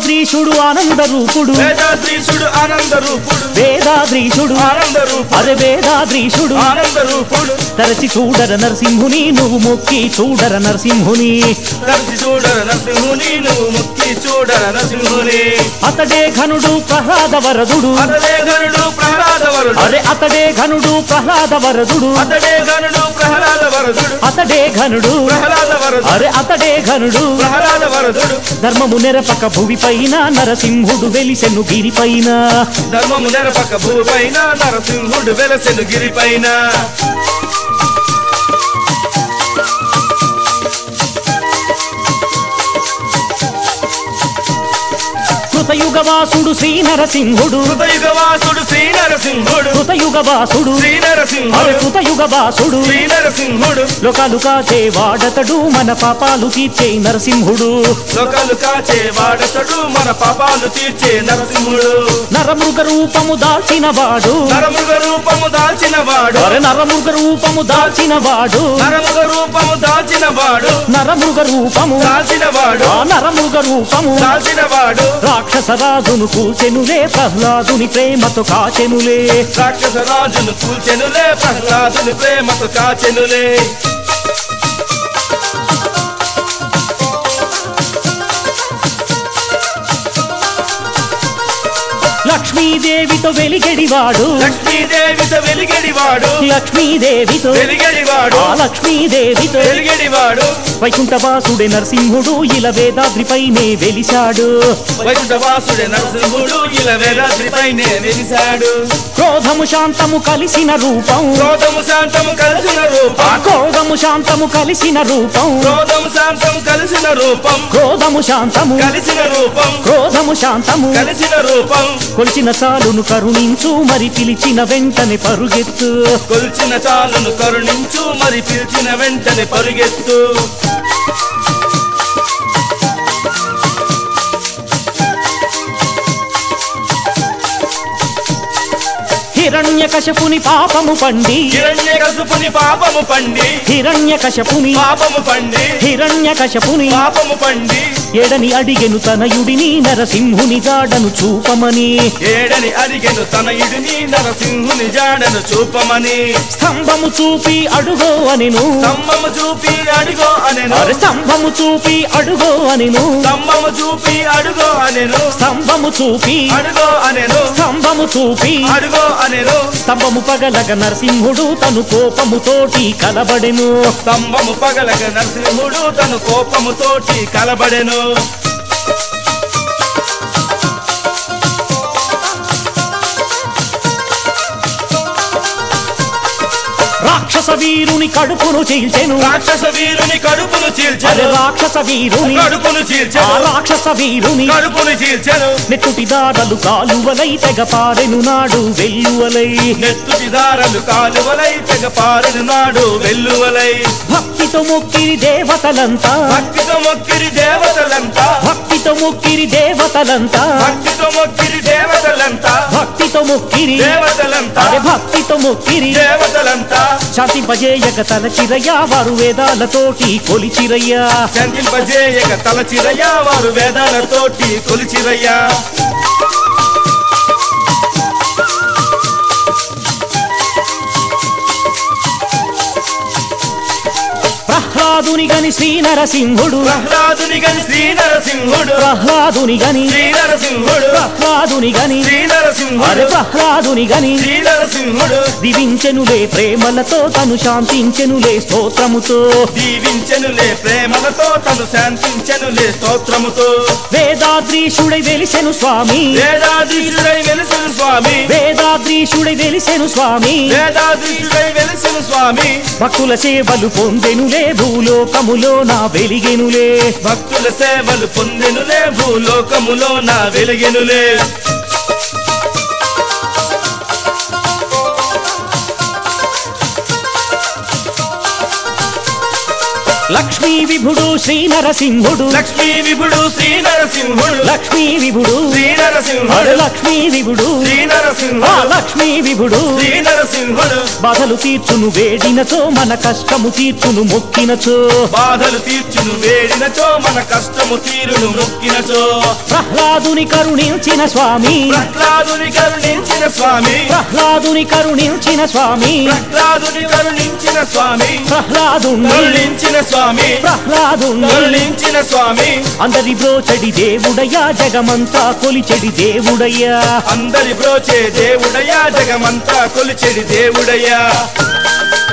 వేదాద్రీశుడు ఆనంద రూపుడు వేదాద్రీశుడు ఆనంద రూపుడు వేదాద్రీశుడు ఆనంద రూపుడు అరే వేదాద్రీశుడు ఆనంద రూపుడు తరచి చూడర నరసింహుని నువ్వు మొక్కి చూడర నరసింహుని తరచి చూడర నరసింహుని నువ్వు మొక్కి చూడర నరసింహుని అతడే ఘనుడు ప్రహ్లాద వరదుడు అతడే ఘనుడు ప్రహ్లాద వరదుడు అరే అతడే ఘనుడు ప్రహ్లాద వరదుడు అతడే ఘనుడు ప్రహ్లాద వరదుడు అతడే ఘనుడు ప్రహ్లాద వరదుడు అరే అతడే ఘనుడు ప్రహ్లాద వరదుడు ధర్మము నెరపక భువి పైన నరసింహుడు వెలిసెను గిరి పైన ధర్మము నెరపక భూపైన నరసింహుడు వెలసెను గిరిపైన కృతయుగవాసుడు శ్రీ నరసింహుడు కృతయుగవాసుడు శ్రీ నరసింహుడు కృతయుగవాసుడు శ్రీ నరసింహుడు అరే కృతయుగవాసుడు శ్రీ నరసింహుడు లోకాలు కాచే వాడతడు మన పాపాలు తీర్చే నరసింహుడు లోకాలు కాచే వాడతడు మన పాపాలు తీర్చే నరసింహుడు నరమృగ రూపము దాల్చిన వాడు నరమృగ రూపము దాల్చిన వాడు అరే నరమృగ రూపము దాల్చిన వాడు నరమృగ రూపము దాల్చిన వాడు నరమృగ రూపము దాల్చిన వాడు ఆ నరమృగ రూపము దాల్చిన వాడు రాక్షసరాజును కూచెనులే ప్రహ్లాదుని ప్రేమతో కాచెనులే రాక్షస రాజును కూచెనులే ప్రహ్లాదుని ప్రేమతో కాచెనులే లక్ష్మీదేవితో వెలిగెడివాడు లక్ష్మీదేవితో వెలిగడివాడు లక్ష్మీదేవితో వెలిగడివాడు ఆ లక్ష్మీదేవితో వెలిగడివాడు వైకుంఠవాసుడే నరసింహుడు ఇలా వేదాద్రిపైనే వెలిశాడు వైకుంఠవాసుడే నరసింహుడు ఇలా వేదాద్రిపైనే వెలిశాడు క్రోధము శాంతము కలిసిన రూపం క్రోధము శాంతము కలిసిన ఆ రూపం క్రోధము శాంతము కలిసిన రూపం క్రోధము శాంతం కలిసిన రూపం క్రోధము శాంతము కలిసిన రూపం క్రోధము శాంతము కలిసిన రూపం కొలిచిన చాలును కరుణించు మరి పిలిచిన వెంటనే పరుగెత్తు కొల్చిన చాలును కరుణించు మరి పిలిచిన వెంటనే పరుగెత్తు హిరణ్యకశపుని పాపము పండి హిరణ్యకశిపుని పాపము పండి హిరణ్యకశపుని పాపము పండి హిరణ్యకశపుని పాపము పండి ఎడని అడిగెను తనయుడిని నరసింహుని జాడను చూపమని ఏడని అడిగెను తనయుడిని నరసింహుని జాడను చూపమని స్తంభము చూపి అడుగో అనెను స్తంభము చూపి అడుగో అనెను అరే స్తంభము చూపి అడుగో అనెను స్తంభము చూపి అడుగో అనెను స్తంభము చూపి అడుగో అనెను స్తంభము చూపి అడుగో అనెను స్తంభము పగలగ నరసింహుడు తను కోపముతోటి కలబడెను స్తంభము పగలగ నరసింహుడు తను కోపముతోటి కలబడెను రాక్షస వీరుని కడుపును చీల్చెను రాక్షస వీరుని కడుపును అరే చీల్చెను రాక్షస వీరుని కడుపును ఆ చీల్చెను రాక్షస వీరుని కడుపును చీల్చెను నెట్టుటి దాడలు కాలువలై తెగ పారెను నాడు వెల్లువలై నెత్తుటి దారలు కాలువలై తెగ పారెను నాడు వెల్లువలై భక్తితో మొక్కిరి దేవతలంతా భక్తితో మొక్కిరి దేవతలంతా భక్తితో మొక్కిరి దేవతలంతా భక్తితో మొక్కిరి దేవతలంతా భక్తితో మొక్కిరి దేవతలంతా అరే భక్తితో మొక్కిరి దేవతలంతా శాంతింపజేయక తలచిరయ్యా వారు వేదాలతోటి కొలిచిరయ్యా శాంతింపజేయక తలచిరయ్యా వారు వేదాలతోటి కొలిచిరయ్యా ప్రహ్లాదుని గని శ్రీ నరసింహుడు ప్రహ్లాదుని గని శ్రీ నరసింహుడు ప్రహ్లాదుని గని శ్రీ నరసింహుడు ప్రహ్లాదుని గని శ్రీ అరే నరసింహుడు ప్రహ్లాదుని గని శ్రీ నరసింహుడు దివించెనులే ప్రేమలతో తను శాంతించెనులే స్తోత్రముతో దీవించెనులే ప్రేమలతో తను శాంతించెనులే స్తోత్రముతో వేదాద్రీశుడై వెలిసెను స్వామి వేదాధీశుడై వెలిసిన స్వామి వేదాద్రీశుడై వెలిసెను స్వామి వేదాధీశుడై వెలిసిన స్వామి భక్తుల సేవలు పొందెనులే భూలోకములో నా వెలిగెనులే భక్తుల సేవలు పొందెనులే భూలోకములో నా వెలిగెనులే లక్ష్మీ విభుడు శ్రీ నరసింహుడు లక్ష్మీ విభుడు శ్రీ నరసింహుడు లక్ష్మీ విభుడు శ్రీ నరసింహుడు లక్ష్మీ విభుడు శ్రీ నరసింహుడు లక్ష్మీ విభుడు శ్రీ నరసింహుడు బాధలు తీర్చును వేడినచో మన కష్టము తీర్చును మొక్కినచో బాధలు తీర్చును వేడినచో మన కష్టము తీరును మొక్కినచో ప్రహ్లాదుని కరుణించిన స్వామి ప్రహ్లాదుని కరుణించిన స్వామి ప్రహ్లాదుని కరుణించిన స్వామి ప్రహ్లాదుని కరుణించిన స్వామి ప్రహ్లాదుని కరుణించిన స్వామి ప్రహ్లాదుని కరుణించిన స్వామి అందరి బ్రోచడి దేవుడయ్యా జగమంతా కొలిచెడి దేవుడయ్యా అందరి బ్రోచే దేవుడయ్యా జగమంతా కొలిచెడి దేవుడయ్యా